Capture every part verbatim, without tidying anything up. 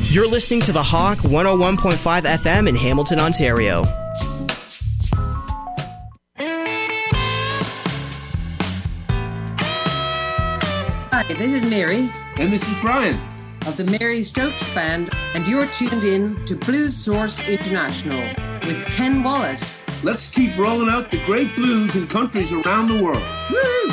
You're listening to The Hawk one oh one point five F M in Hamilton, Ontario. Hi, this is Mary. And this is Brian. Of the Mary Stokes Band, and you're tuned in to Blues Source International with Ken Wallace. Let's keep rolling out the great blues in countries around the world. Woo!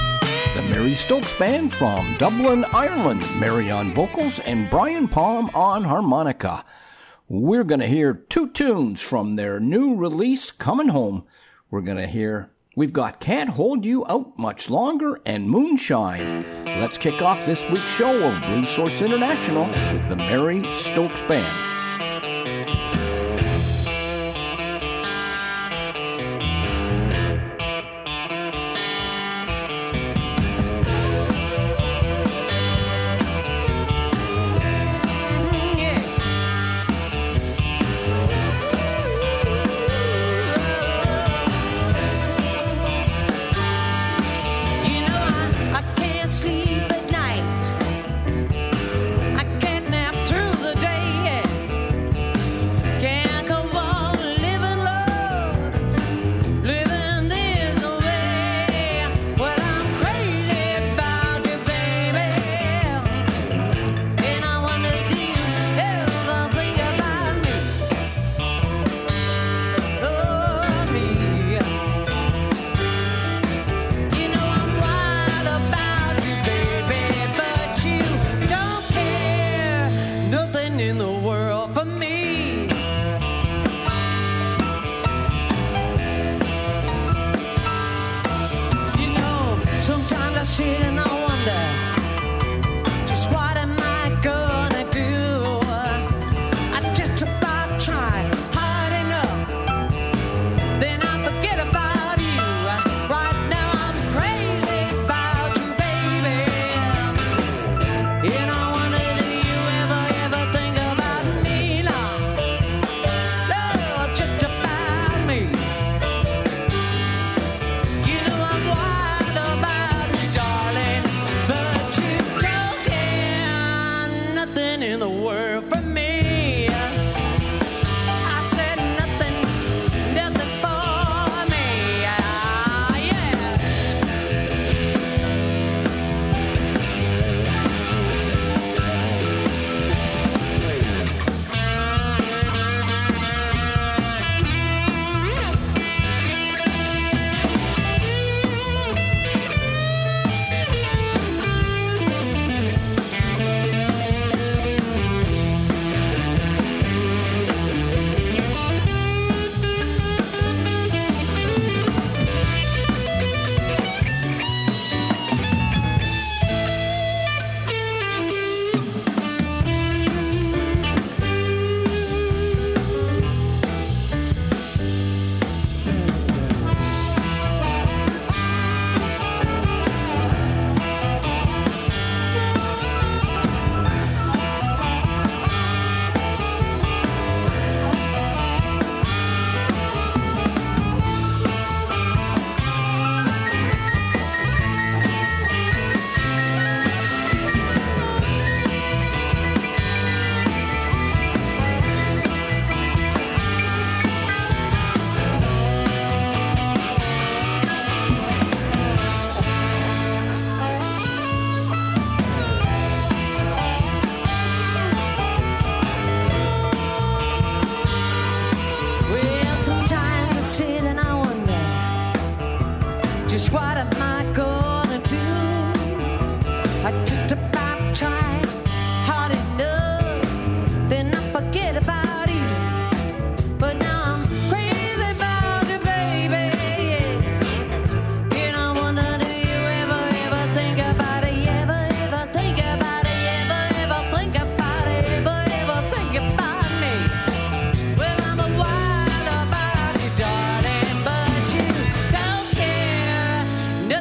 The Mary Stokes Band from Dublin, Ireland. Mary on vocals and Brian Palm on harmonica. We're going to hear two tunes from their new release, Coming Home. We're going to hear, we've got Can't Hold You Out Much Longer and Moonshine. Let's kick off this week's show of Blues Source International with the Mary Stokes Band. No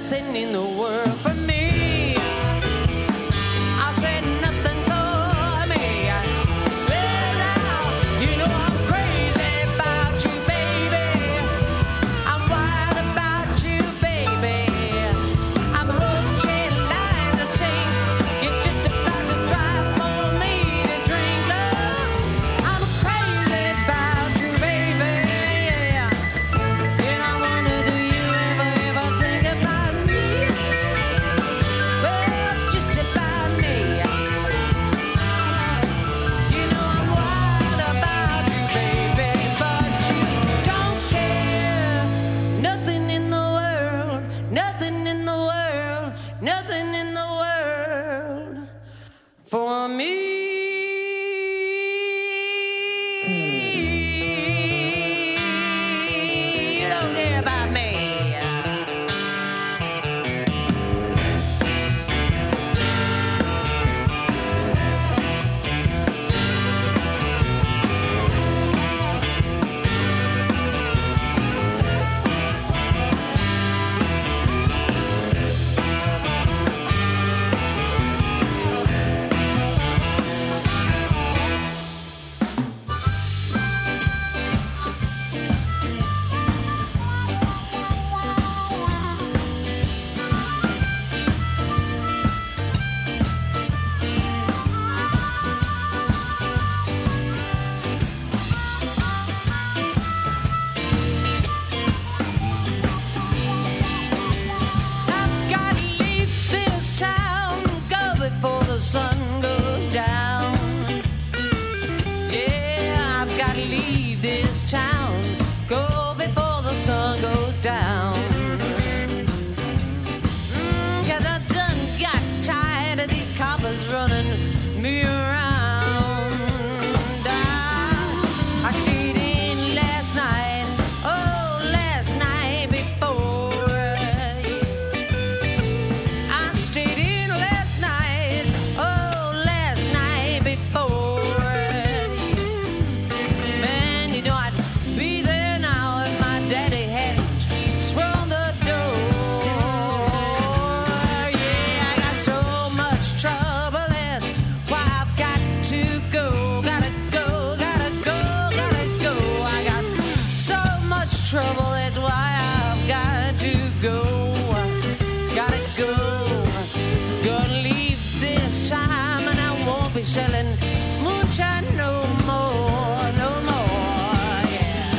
trouble, that's why I've got to go. Gotta go. Gonna leave this time, and I won't be selling moonshine no more, no more, yeah.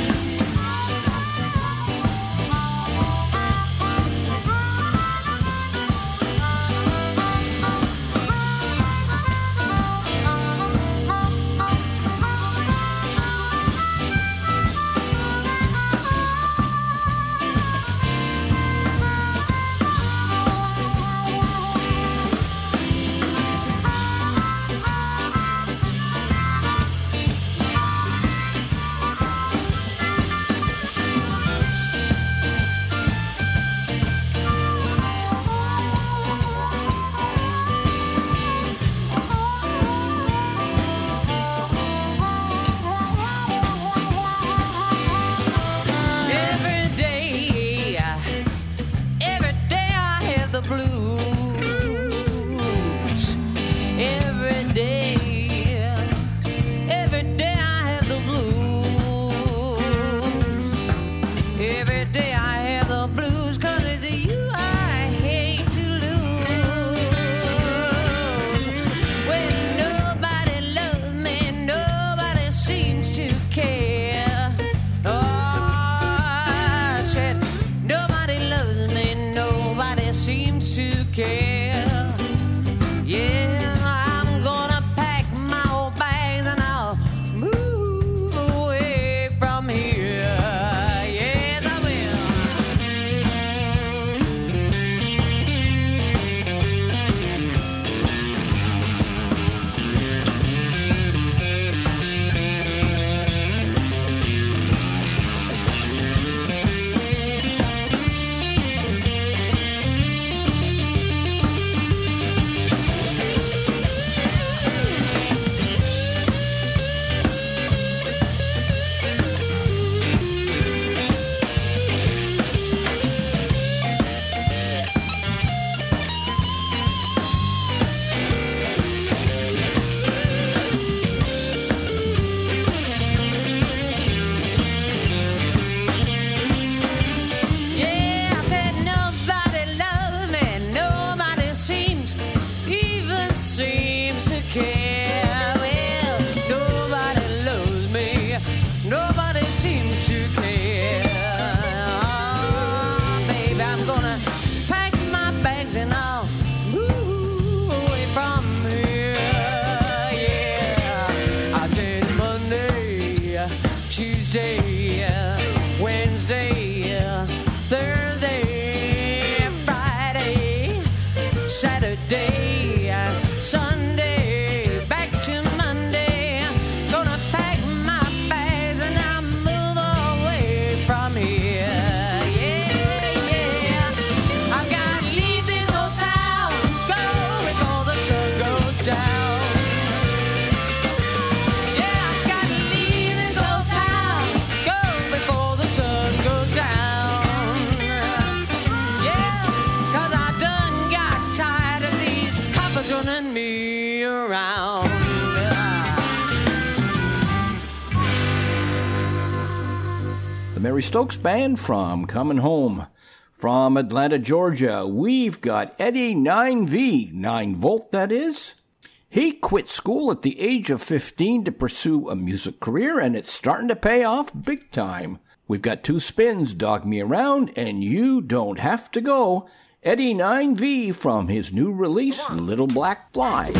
Mary Stokes Band from Coming Home. From Atlanta, Georgia, we've got Eddie nine V, nine volt that is. He quit school at the age of fifteen to pursue a music career, and it's starting to pay off big time. We've got two spins, Dog Me Around, and You Don't Have to Go. Eddie nine V from his new release, Little Black Flies.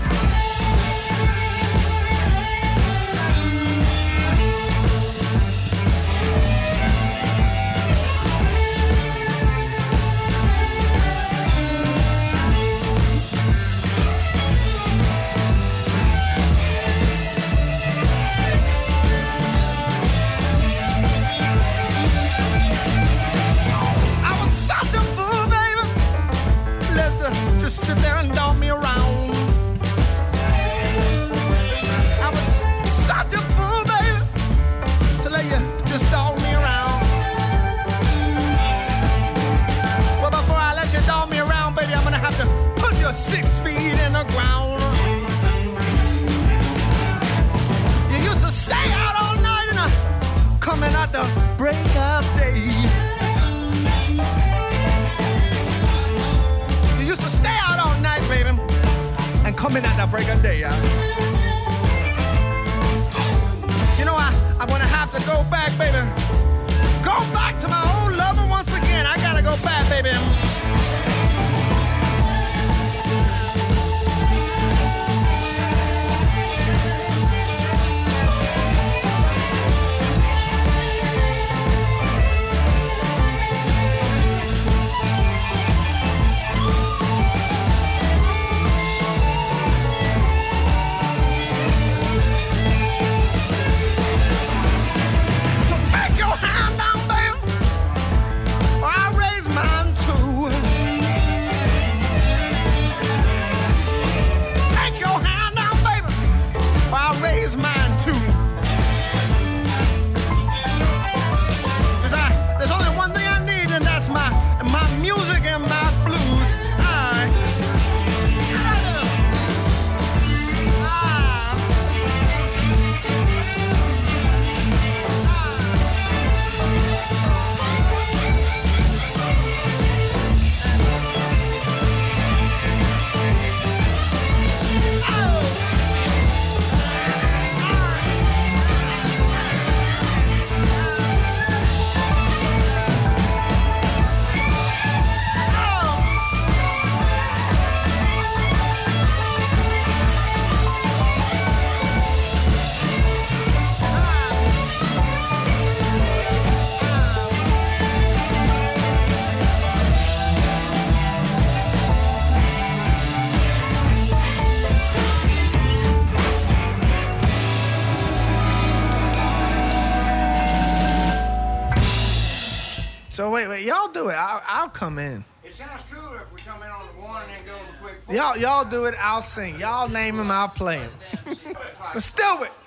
Sit there and dog me around. I was such a fool, baby, to let you just dog me around. Well, before I let you dog me around, baby, I'm gonna have to put you six feet in the ground. You used to stay out all night and uh, coming at the break of come in at the break of day. Yeah? You know, I, I'm gonna have to go back, baby. Go back to my old lover once again. I gotta go back, baby. So wait, wait, y'all do it. I'll, I'll come in. It sounds cooler if we come in on the one and then go to the quick four. Y'all, y'all do it. I'll sing. Y'all name them. I'll play them. Let's do it.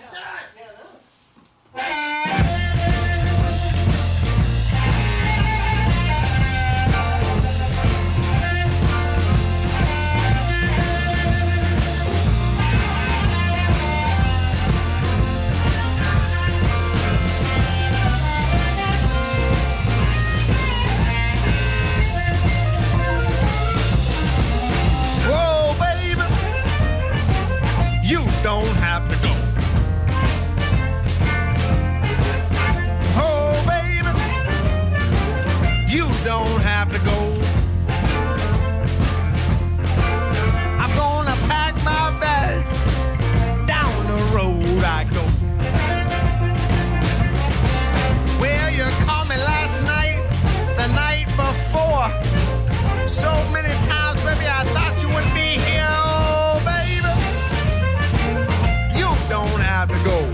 Don't have to go. Oh, baby, you don't have to go. I'm gonna pack my bags. Down the road I go. Well, you called me last night, the night before. So many times, baby, I thought you wouldn't be here. Oh, baby, don't have to go.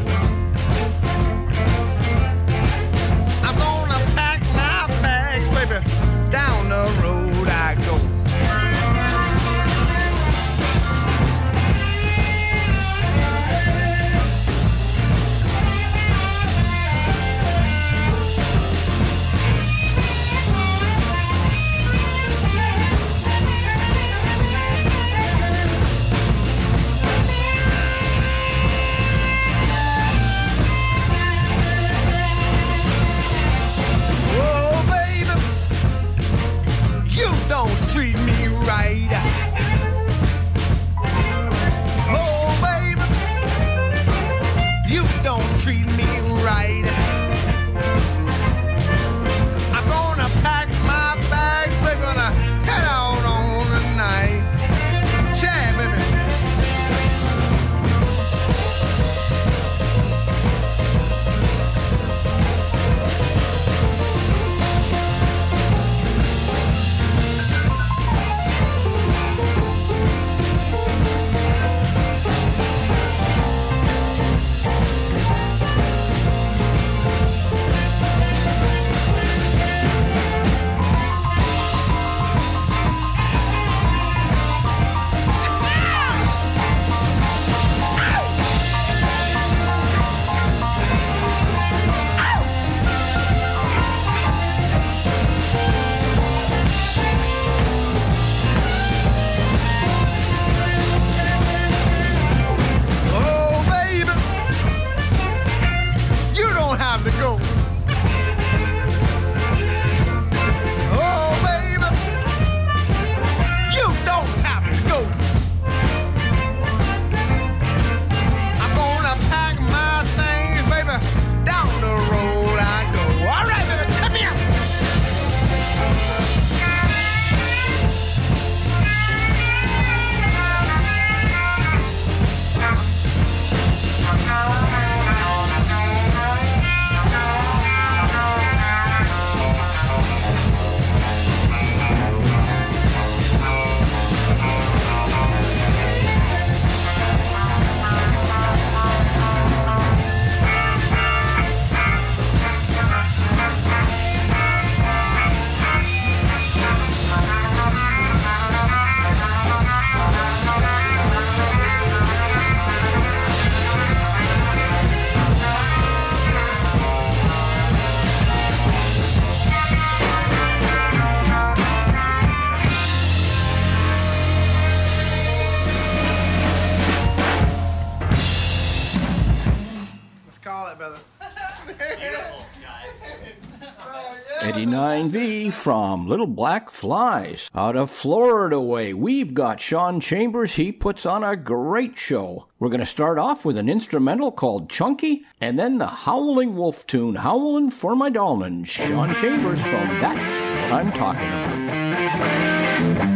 I'm gonna pack my bags, baby. Down the road I go. Don't treat me right. Oh, baby, you don't treat me right. I'm gonna pack my bags. We're gonna head out on the night. Yeah, baby. To go. Oh, baby, you don't have to go. eighty-nine V from Little Black Flies. Out of Florida way, we've got Sean Chambers. He puts on a great show. We're going to start off with an instrumental called Chunky, and then the Howling Wolf tune, Howlin' for My Darlin'. Sean Chambers from That's What I'm Talking About.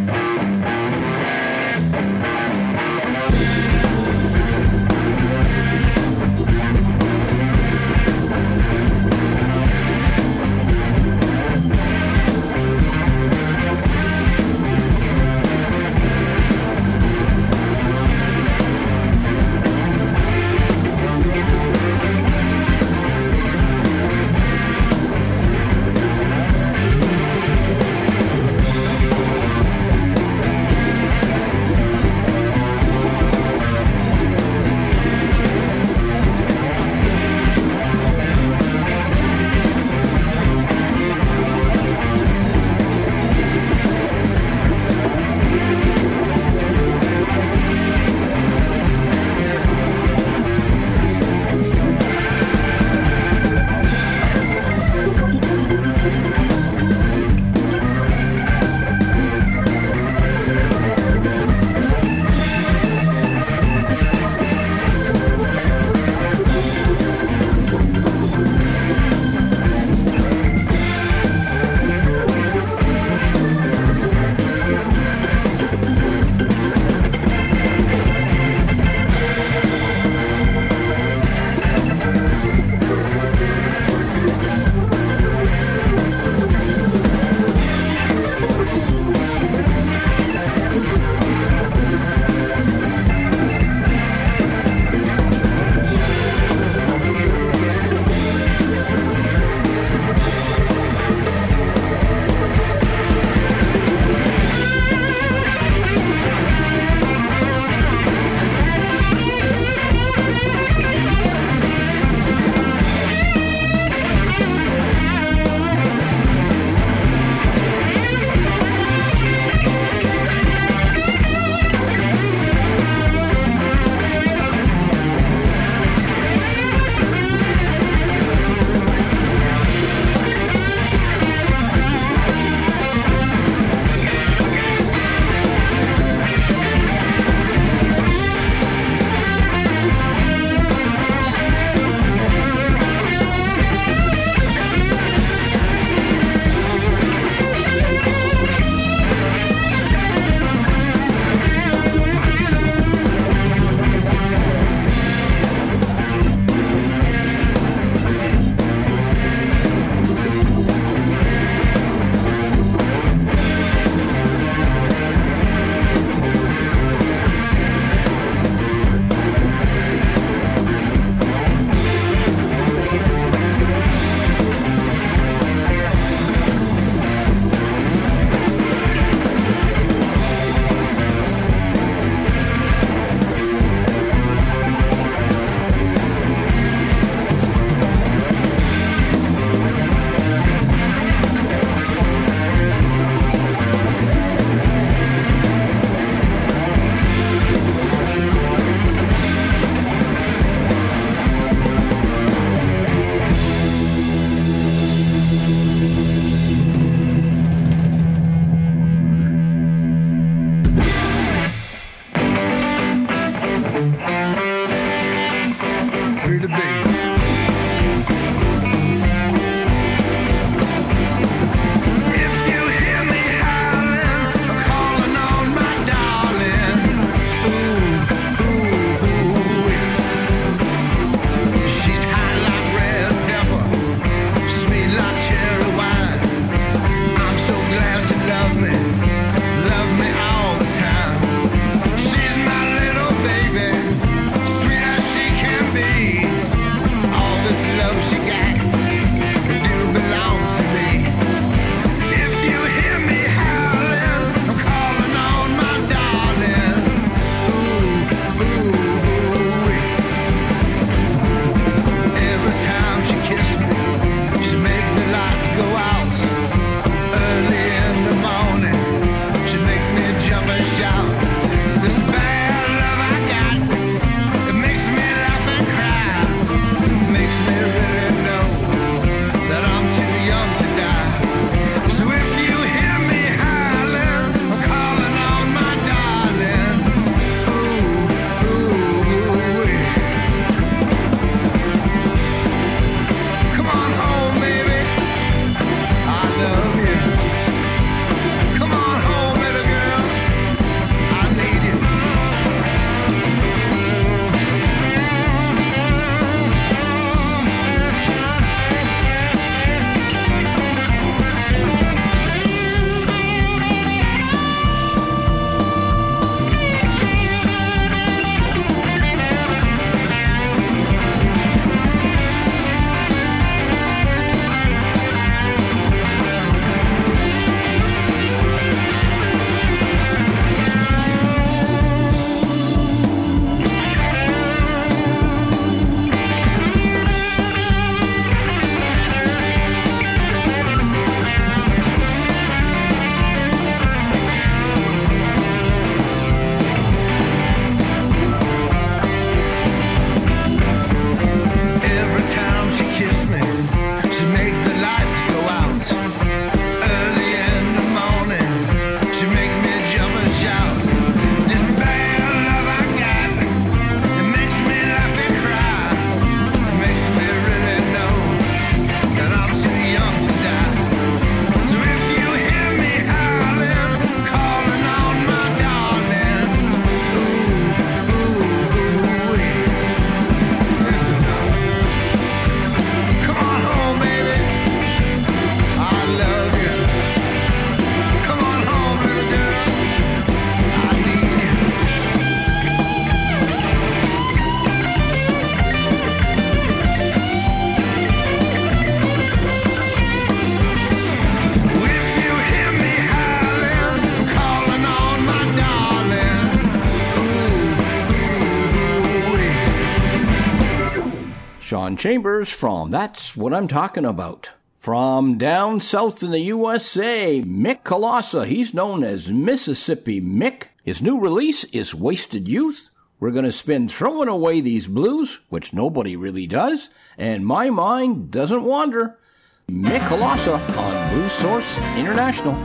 John Chambers from That's What I'm Talking About. From down south in the U S A, Mick Colossa. He's known as Mississippi Mick. His new release is Wasted Youth. We're going to spin Throwing Away These Blues, which nobody really does, and My Mind Doesn't Wander. Mick Colossa on Blues Source International.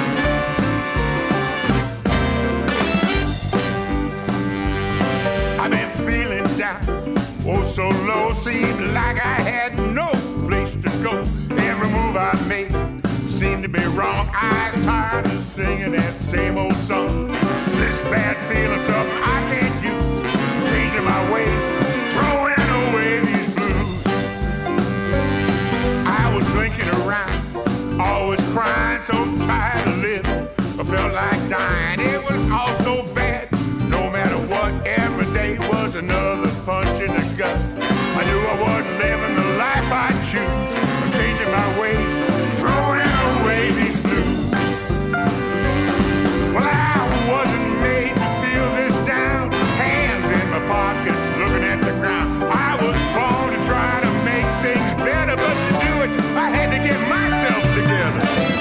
I've been feeling down, oh so low, seemed like I had no place to go. Every move I made seemed to be wrong. I was tired of singing that same old song. This bad feeling's something I can't use. Changing my ways, throwing away these blues. I was thinking around, always crying, so tired of living. I felt like dying, it was all so bad. No matter what, every day was another punch in the gut. I knew I wasn't living the life I choose. I'm changing my ways, throwing away these blues. Well, I wasn't made to feel this down. Hands in my pockets, looking at the ground. I was born to try to make things better, but to do it, I had to get myself together.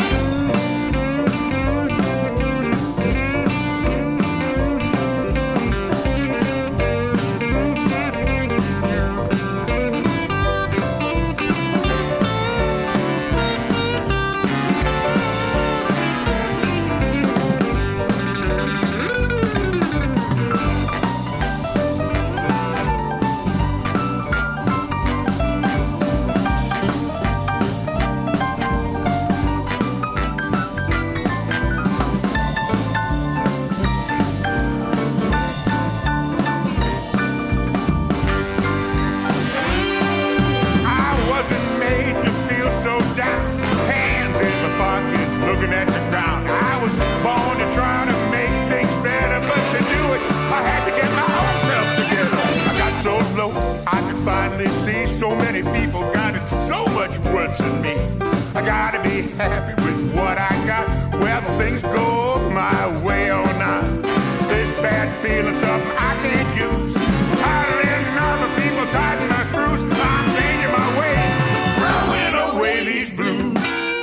So many people got it so much worse than me. I gotta be happy with what I got, whether things go my way or not. This bad feeling's something I can't use. Tired of letting other people tighten my screws. I'm changing my ways, throwing away these blues.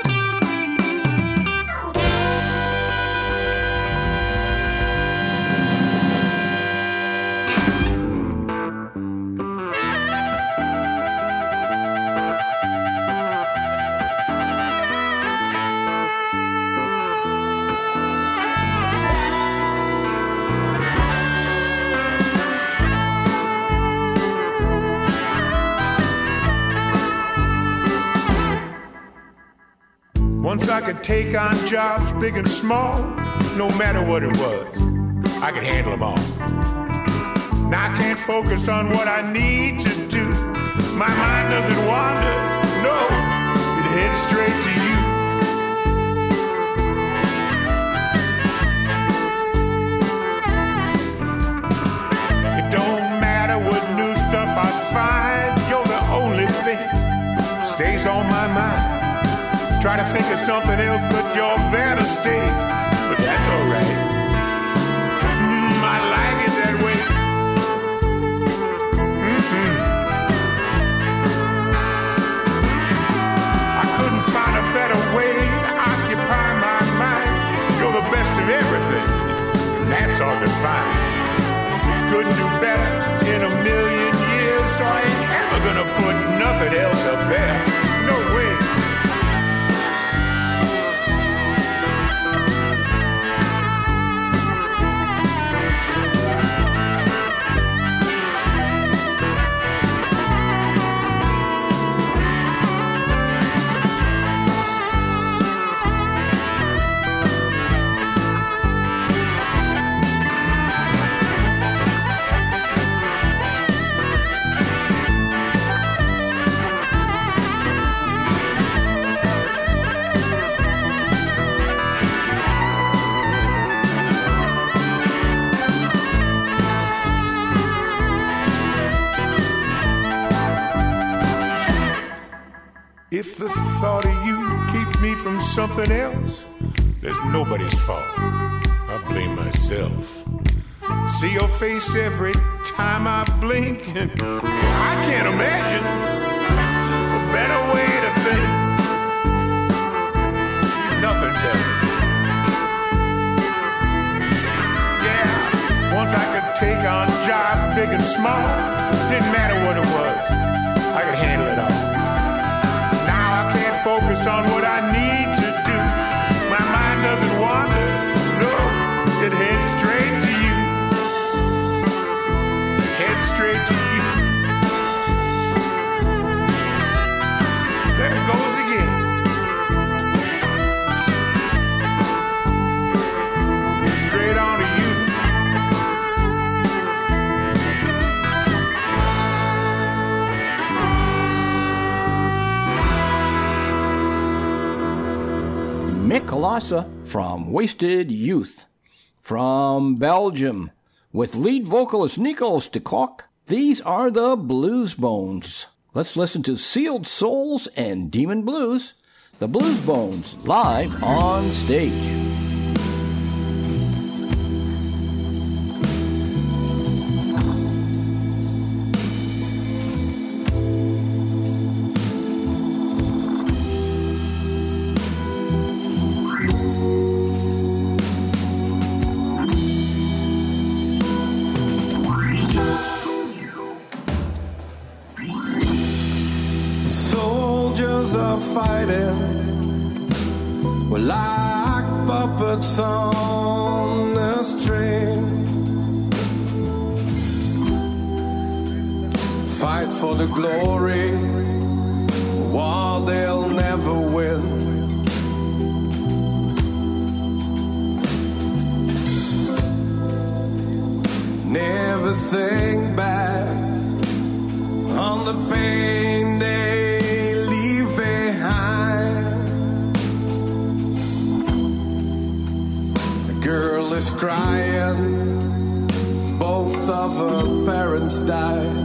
Once I could take on jobs big and small, no matter what it was, I could handle them all. Now I can't focus on what I need to do. My mind doesn't wander, no, it heads straight to you. It don't matter what new stuff I find, you're the only thing stays on my mind. Try to think of something else, but you're there to stay. But that's all right. Mm, I like it that way. Mm-hmm. I couldn't find a better way to occupy my mind. You're the best of everything, and that's hard to find. Couldn't do better in a million years, so I ain't ever gonna put nothing else up there. No way. If the thought of you keeps me from something else, there's nobody's fault. I blame myself. See your face every time I blink. I can't imagine a better way to think. Nothing better. Yeah, once I could take on jobs big and small. Didn't matter what it was, I could handle it all. Now I can't focus on what I need to do. My mind doesn't wander, no, it heads straight to you. Head straight to you. There it goes again. Straight on to you. Mick Kolassa from Wasted Youth. From Belgium, with lead vocalist Nico de Kock, these are the Blues Bones. Let's listen to Sealed Souls and Demon Blues, the Blues Bones, live on stage. On the string, fight for the glory while they'll never win. Never think back on the pain they leave behind. Girl is crying, both of her parents died.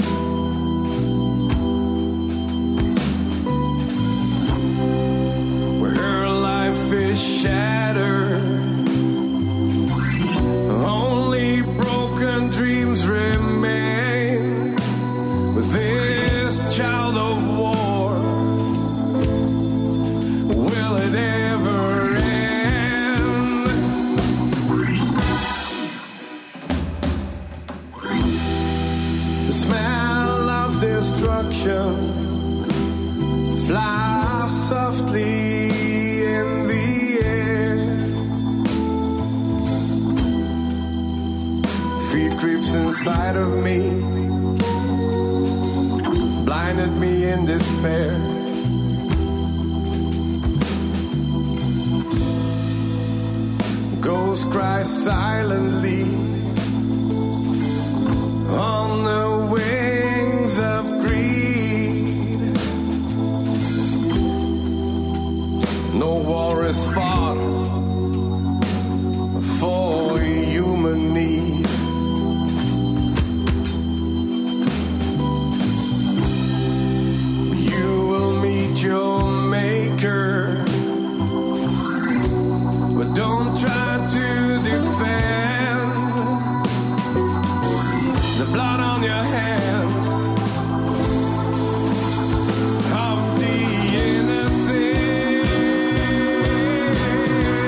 Her life is shattered, only broken dreams remain. With this child of war, will it ever end? The smell of destruction flies softly in the air. Fear creeps inside of me, blinded me in despair. Ghosts cry silently on the wings of greed. No war is fought for human need. You will meet your maker, but don't try to defend the blood on your hands of the innocent.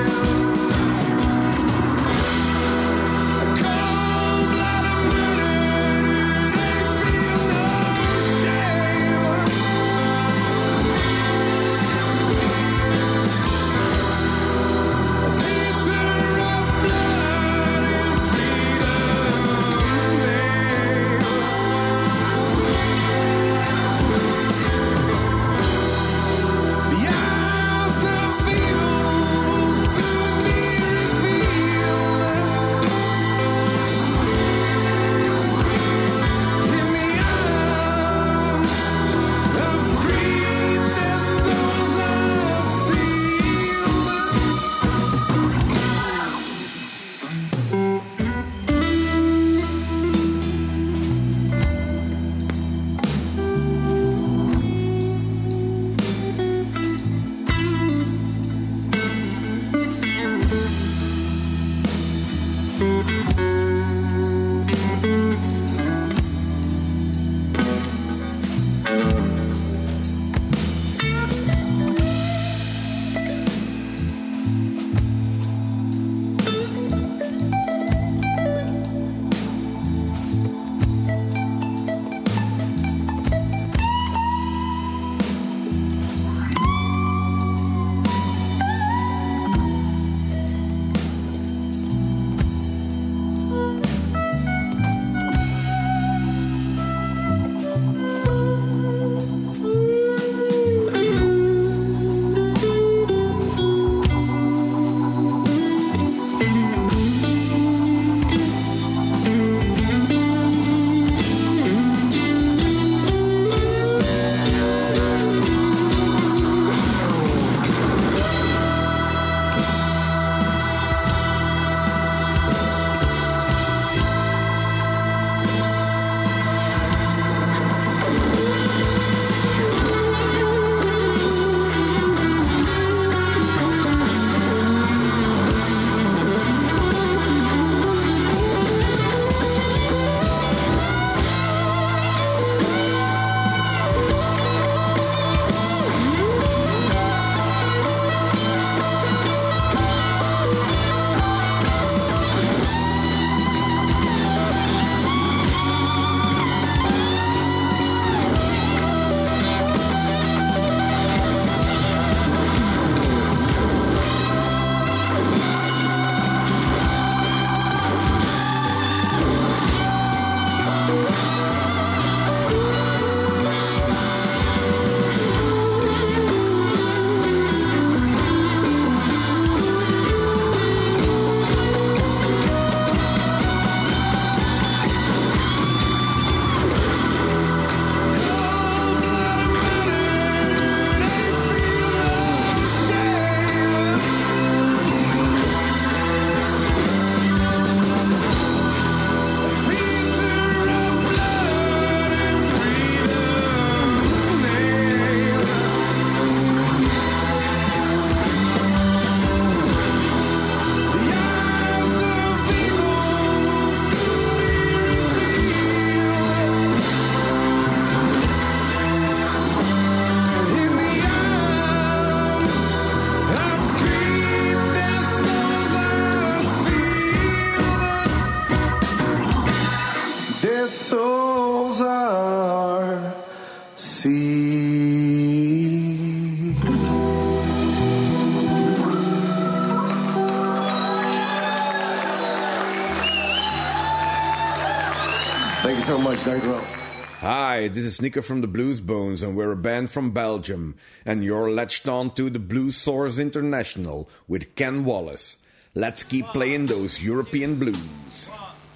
so much. Night well. Hi, this is Nico from the Blues Bones, and we're a band from Belgium. And you're latched on to the Blues Source International with Ken Wallace. Let's keep playing those European blues.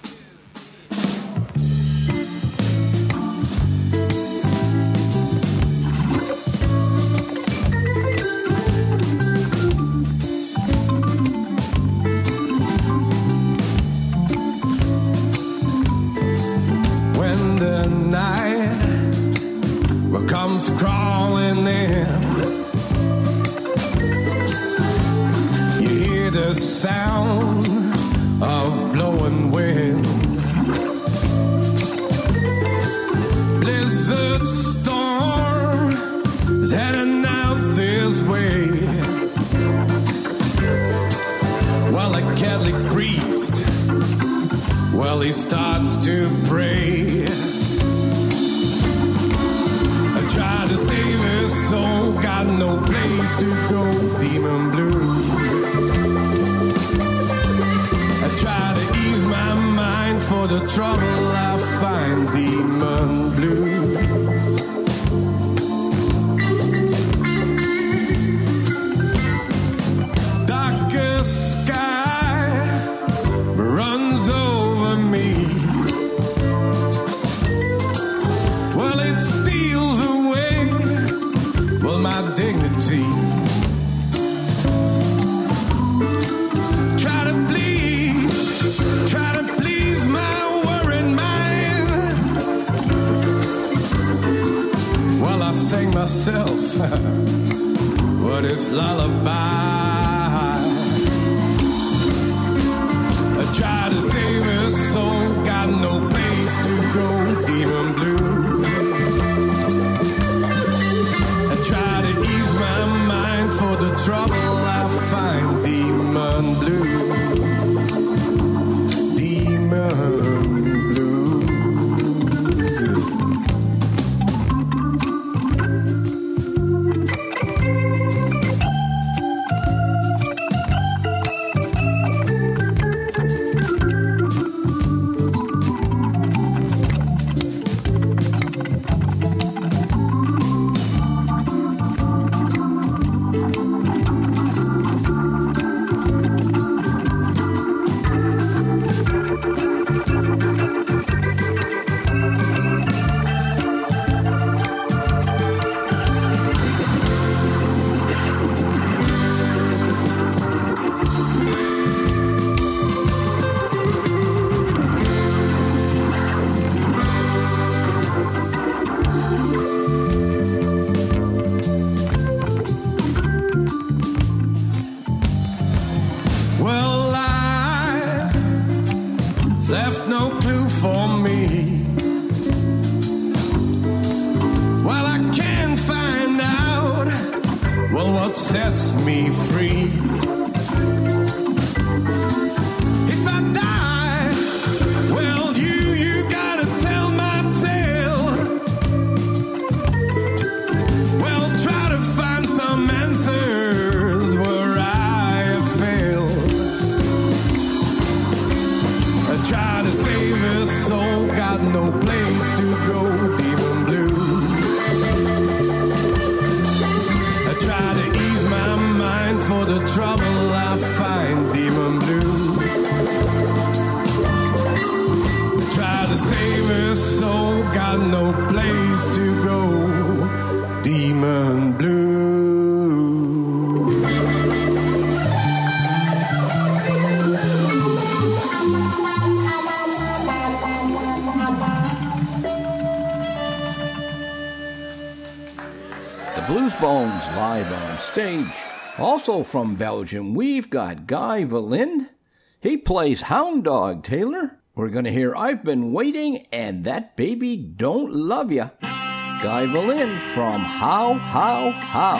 When the night comes crawling in, you hear the sound of blowing wind. Blizzard storm is heading out this way. Well, a Catholic priest, well, he starts to pray. I try to save his soul, got no place to go, demon blue. I try to ease my mind for the trouble I find, demon blue. Darkest sky runs over me. Well, it steals away, well, my dignity. Try to please, try to please my worried mind. Well, I sing myself what is lullaby. I try to save his soul, got no place to go, demon blue. I try to ease my mind for the trouble I find, demon blue. Demon blues. Well, life left no clue for me. Well, I can't find out, well, what sets me free. If I die, well, you, you gotta tell my tale. Well, try to find some answers where I have failed. I try to save his soul, got no place to go, demon blue. I try to ease my mind for the trouble I find, demon blue. I try to save his soul, got no place to go, demon blue. The Blues Bones live on stage. Also from Belgium, we've got Guy Verlinde. He plays Hound Dog, Taylor. We're going to hear I've Been Waiting and That Baby Don't Love Ya. Guy Verlinde from How, How, How.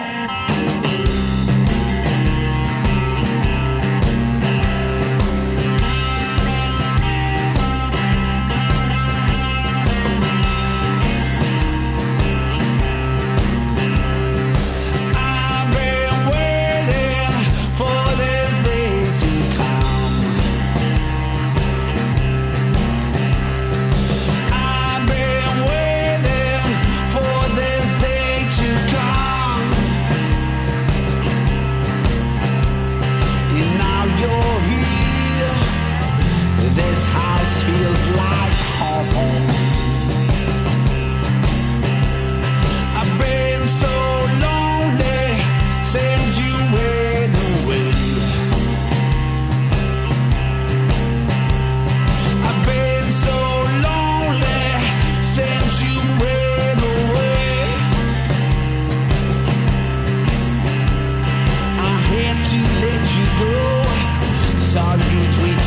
I've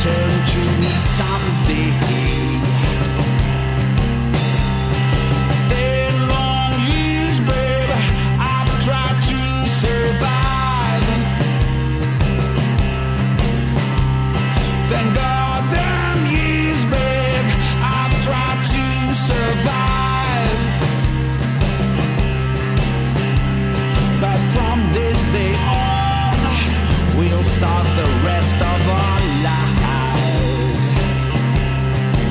return to me someday. Ten long years, babe, I've tried to survive. Thank God, damn years, babe, I've tried to survive. But from this day on, we'll start the rest of our lives.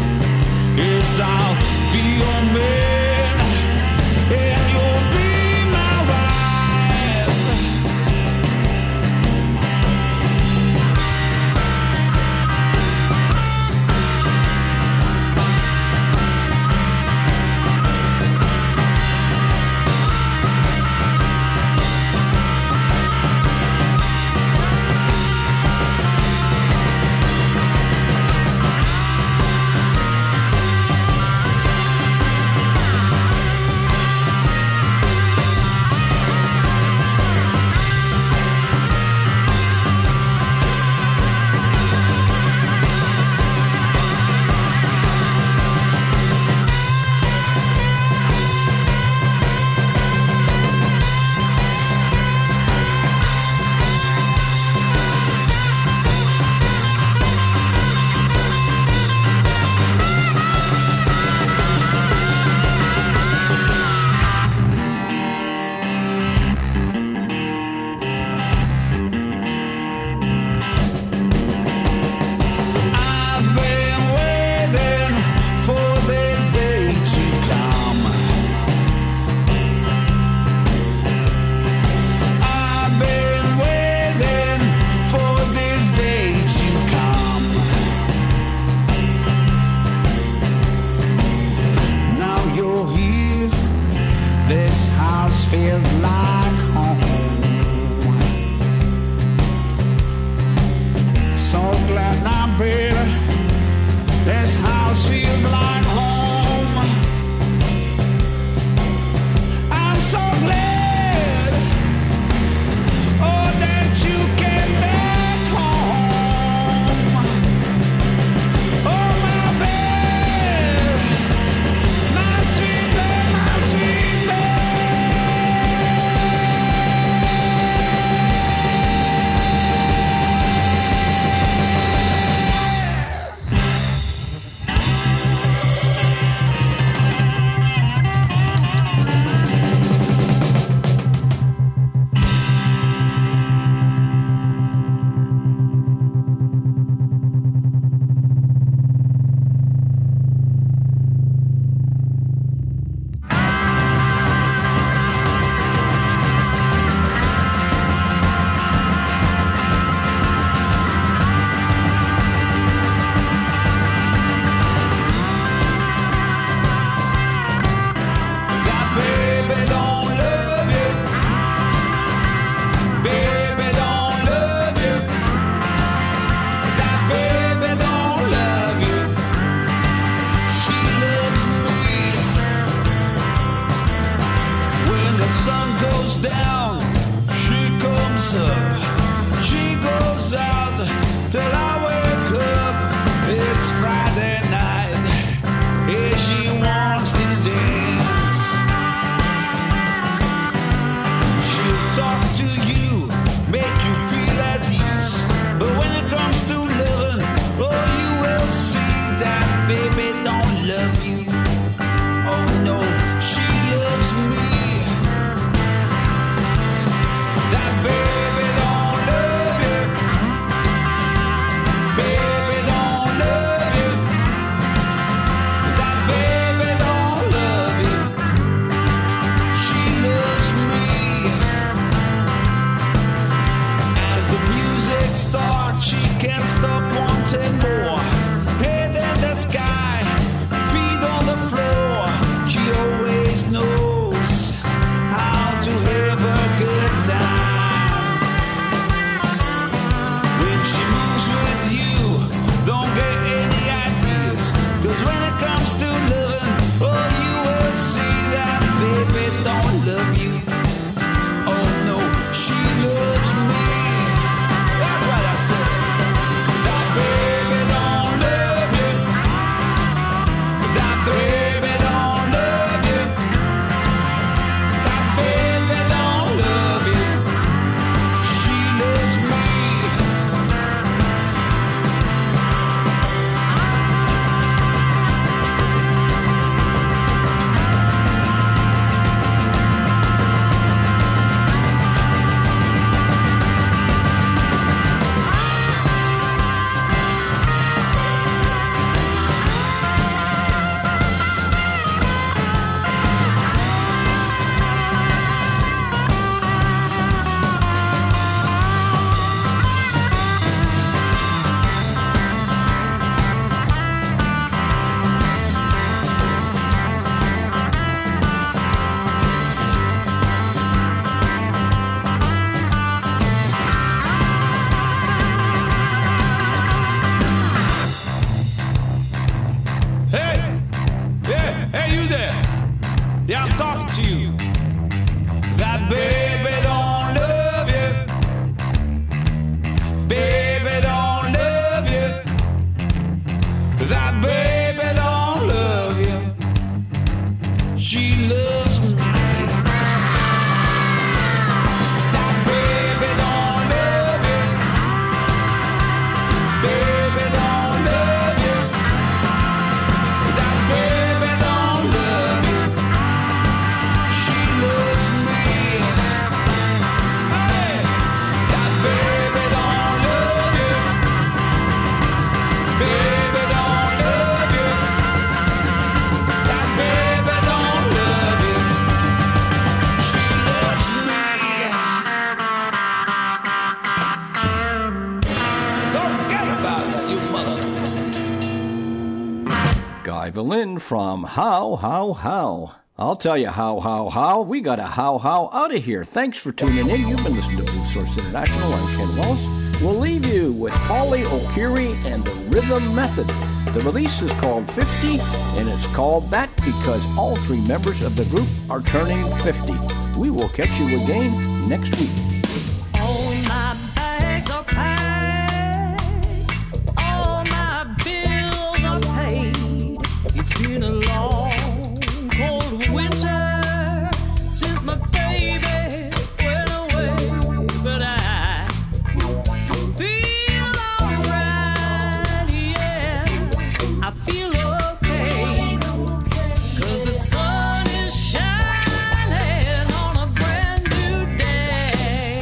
Ivor Lynn from How, How, How. I'll tell you how, how, how. We got a how, how out of here. Thanks for tuning in. You've been listening to Blues Source International. I'm Ken Wallace. We'll leave you with Polly O'Keefe and the Rhythm Method. The release is called fifty, and it's called that because all three members of the group are turning fifty. We will catch you again next week. All my bags are packed, all my bills are paid. It's been a long, cold winter since my baby went away, but I feel alright, yeah, I feel okay, 'cause the sun is shining on a brand new day.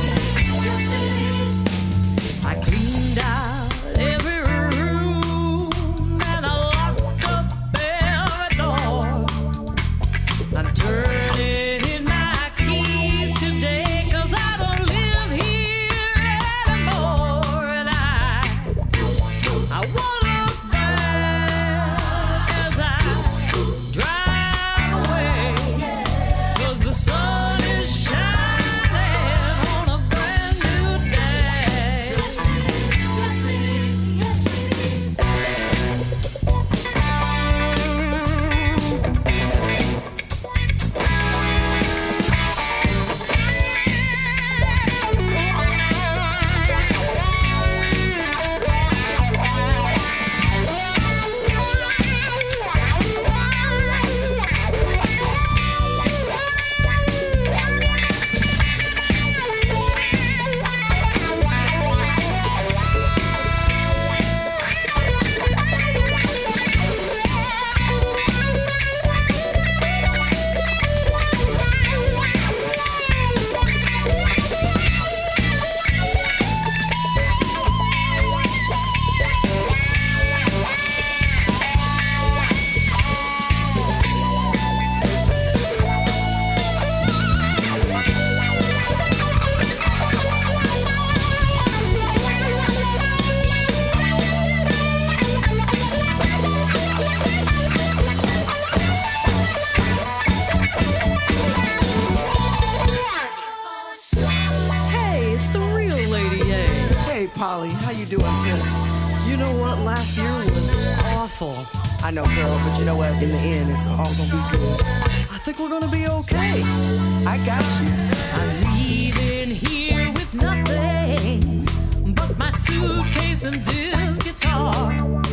I cleaned out every room and I locked up every door. I'm turning in my keys today 'cause I don't live here anymore, and I I won't look back as I drive away, 'cause the sun is shining on a brand new day. Hey, it's the real Lady A. Hey, Polly, how you doing, sis? You know what? Last year was awful. I know, girl, but you know what? In the end, it's all gonna be good. I think we're gonna be okay. I got you. I'm leaving here with nothing but my suitcase and this guitar.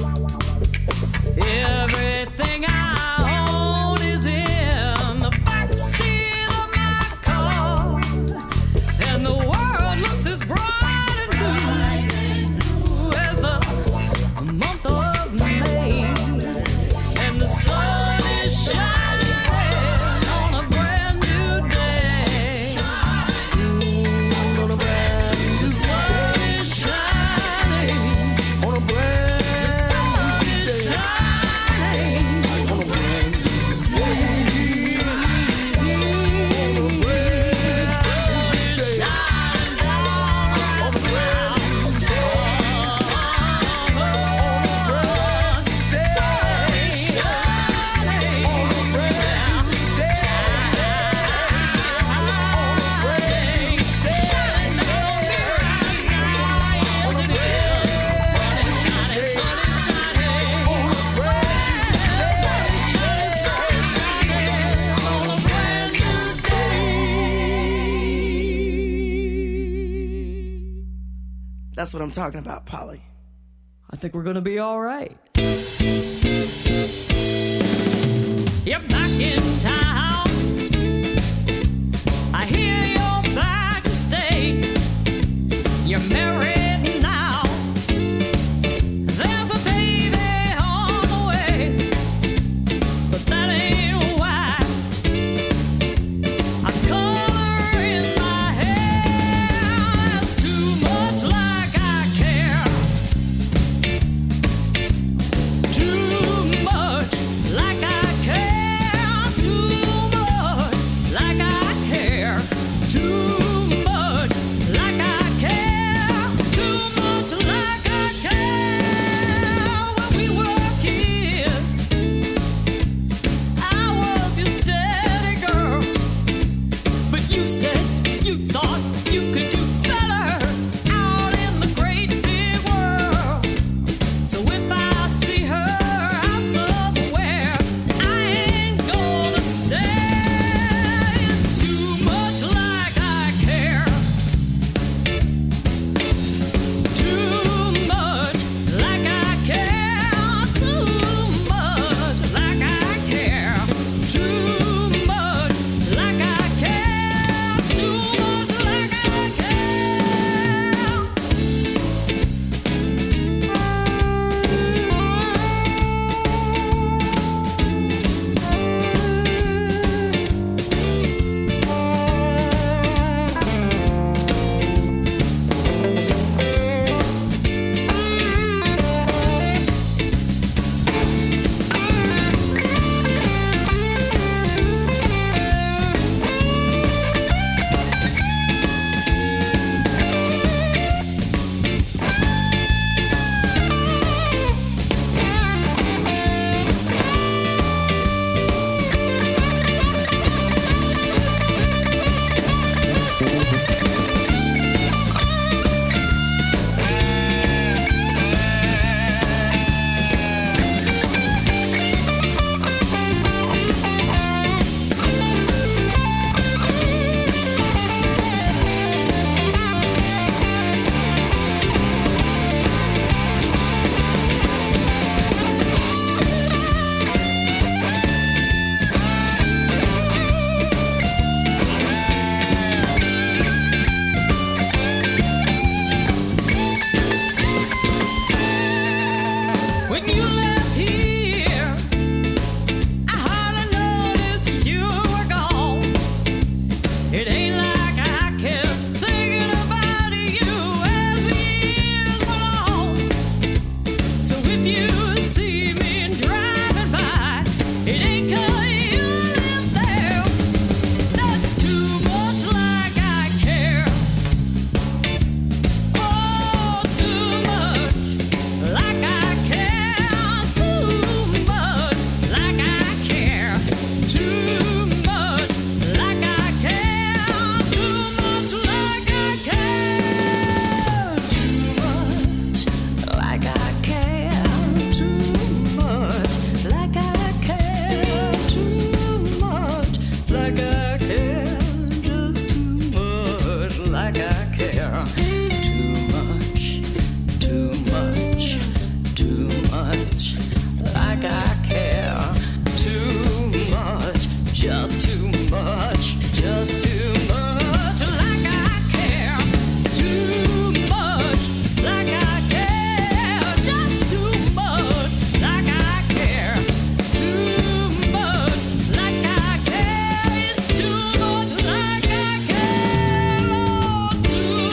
Everything I own is in the backseat of my car, and the world looks as bright and blue as the month of May, and the sun is shining on a brand new day. On a brand new the sun is shining on a brand the sun is shining on a brand new day. On a brand new day. On a brand new That's what I'm talking about, Polly. I think we're gonna be all right. You're back in town. I hear you're back to stay. You're married now. There's a baby on the way, but that ain't why I'm coloring my hair. It's too much like I care. Too much like I care. Too much like I care. Too much like I care. I care.